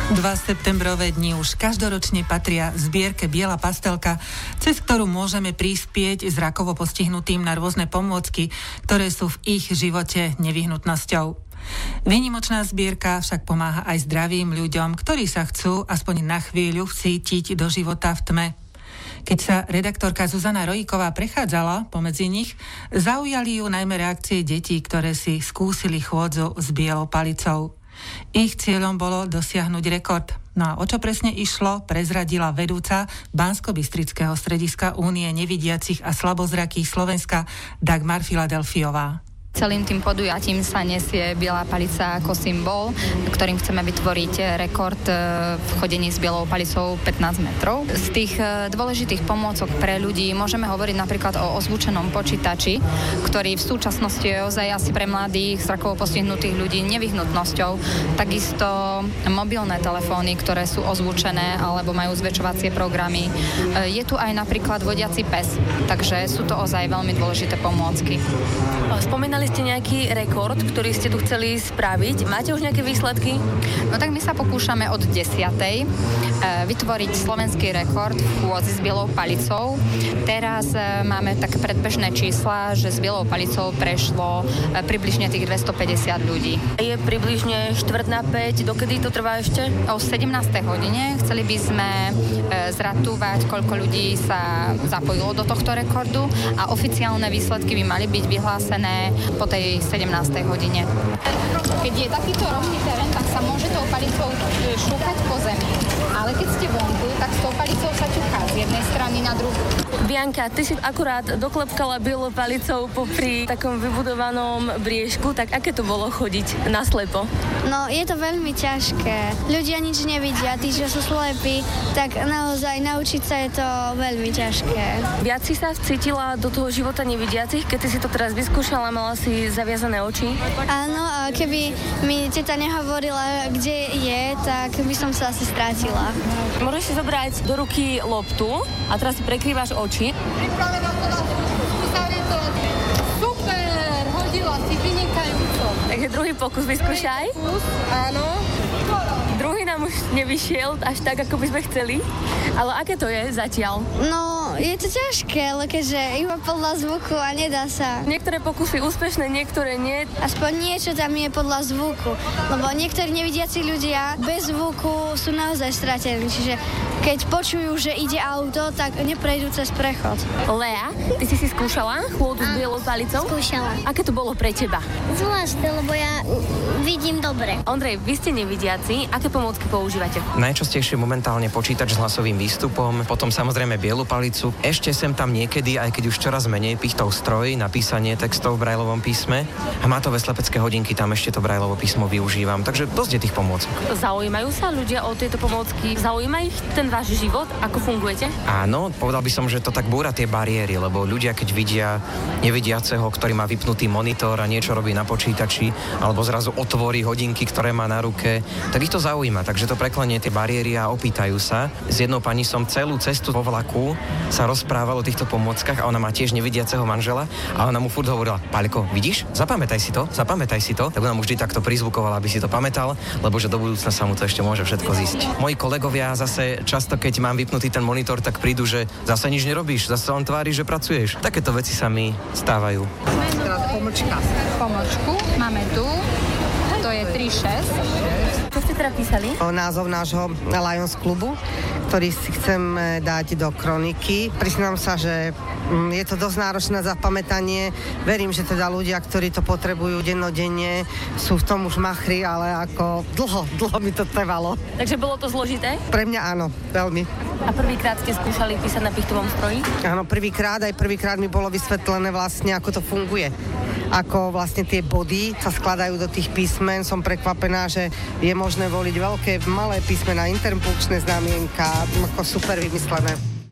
2 septembrové dni už každoročne patria zbierke Biela pastelka, cez ktorú môžeme prispieť zrakovo postihnutým na rôzne pomôcky, ktoré sú v ich živote nevyhnutnosťou. Výnimočná zbierka však pomáha aj zdravým ľuďom, ktorí sa chcú aspoň na chvíľu vcítiť do života v tme. Keď sa redaktorka Zuzana Rojíková prechádzala pomedzi nich, zaujali ju najmä reakcie detí, ktoré si skúsili chôdzu s bielou palicou. Ich cieľom bolo dosiahnuť rekord. No a o čo presne išlo, prezradila vedúca Banskobystrického strediska Únie nevidiacich a slabozrakých Slovenska Dagmar Filadelfiová. Celým tým podujatím sa nesie biela palica ako symbol, ktorým chceme vytvoriť rekord v chodení s bielou palicou 15 metrov. Z tých dôležitých pomôcok pre ľudí môžeme hovoriť napríklad o ozvučenom počítači, ktorý v súčasnosti je ozaj asi pre mladých zrakovo postihnutých ľudí nevyhnutnosťou. Takisto mobilné telefóny, ktoré sú ozvučené alebo majú zväčšovacie programy. Je tu aj napríklad vodiaci pes, takže sú to ozaj veľmi dôležité pomôcky. Spomínali ste nejaký rekord, ktorý ste tu chceli spraviť. Máte už nejaké výsledky? No tak my sa pokúšame od 10. vytvoriť slovenský rekord v chôdzi s bielou palicou. Teraz máme také predbežné čísla, že s bielou palicou prešlo približne tých 250 ľudí. Je približne 4:45. Dokedy to trvá ešte? O 17. hodine chceli by sme zratúvať, koľko ľudí sa zapojilo do tohto rekordu a oficiálne výsledky by mali byť vyhlásené po tej 17. hodine. Keď je takýto rovný terén, tak sa môže tou palicou šúchať po zemi. Ale keď ste vonku, tak s tou palicou sa ťuká z jednej strany na druhú. Bianka, ty si akurát doklepkala bielou palicou popri takom vybudovanom briežku, tak aké to bolo chodiť naslepo? No, je to veľmi ťažké. Ľudia nič nevidia, tí, čo sú slepí, tak naozaj naučiť sa je to veľmi ťažké. Viac si sa vcítila do toho života nevidiacich, keď si to teraz vyskúšala, mala si zaviazané oči? Áno, a keby mi teta nehovorila, kde je, tak by som sa asi strátila. Môžeš si zobrať do ruky loptu a teraz si prekrývaš oči. Super, hodila si vynikajúco. Takže druhý pokus vyskúšaj. Áno. Druhý nám už nevyšiel až tak, ako by sme chceli. Ale aké to je zatiaľ? No, je to ťažké, ale keďže iba podľa zvuku a nedá sa. Niektoré pokusy úspešné, niektoré nie. Aspoň niečo tam je podľa zvuku, lebo niektorí nevidiaci ľudia bez zvuku sú naozaj stratení, čiže keď počujú, že ide auto, tak neprejdú cez prechod. Lea, ty si skúšala chôdzu s bielou palicou? Skúšala. Aké to bolo pre teba? Zvláštne, lebo ja vidím dobre. Ondrej, vy ste nevidiaci, aké pomôcky používate? Najčastejšie momentálne počítač s hlasovým výstupom, potom samozrejme bielu palicu. Ešte sem tam niekedy, aj keď už čoraz menej, pichtov stroj na písanie textov v brajlovom písme. A mátové slepecké hodinky, tam ešte to brajlovo písmo využívam. Takže dosť je tých pomôcok. Zaujímajú sa ľudia o tieto pomôcky? Zaujíma ich ten váš život? Ako fungujete? Áno, povedal by som, že to tak búra tie bariéry, lebo ľudia, keď vidia nevidiaceho, ktorý má vypnutý monitor a niečo robí na počítači, alebo zrazu otvorí hodinky, ktoré má na ruke, tak ich to zaujíma. Takže to preklenie tie bariéry a opýtajú sa. S jednou pani som celú cestu vo vlaku sa rozprával o týchto pomôckach a ona má tiež nevidiaceho manžela a ona mu furt hovorila: Paľko, vidíš? Zapamätaj si to. Tak ona mu vždy takto prizvukovala, aby si to pamätal, lebo že do budúcna sa mu to ešte môže všetko zísť. Moji kolegovia zase často, keď mám vypnutý ten monitor, tak prídu, že zase nič nerobíš, zase on tvári, že pracuješ. Takéto veci sa mi stávajú. Pomočku máme tu. To je 3,6. Čo ste teda písali? Názov nášho Lions klubu, ktorý si chcem dať do kroniky. Priznám sa, že je to dosť náročné na zapamätanie. Verím, že teda ľudia, ktorí to potrebujú dennodenne, sú v tom už machri, ale ako dlho mi to trvalo. Takže bolo to zložité? Pre mňa áno, veľmi. A prvýkrát ste skúšali písať na pichtovom stroji? Áno, prvýkrát mi bolo vysvetlené vlastne, ako to funguje. Ako vlastne tie body sa skladajú do tých písmen. Som prekvapená, že je možné voliť veľké, malé písmená, interpunkčné znamienka, ako super vymyslené.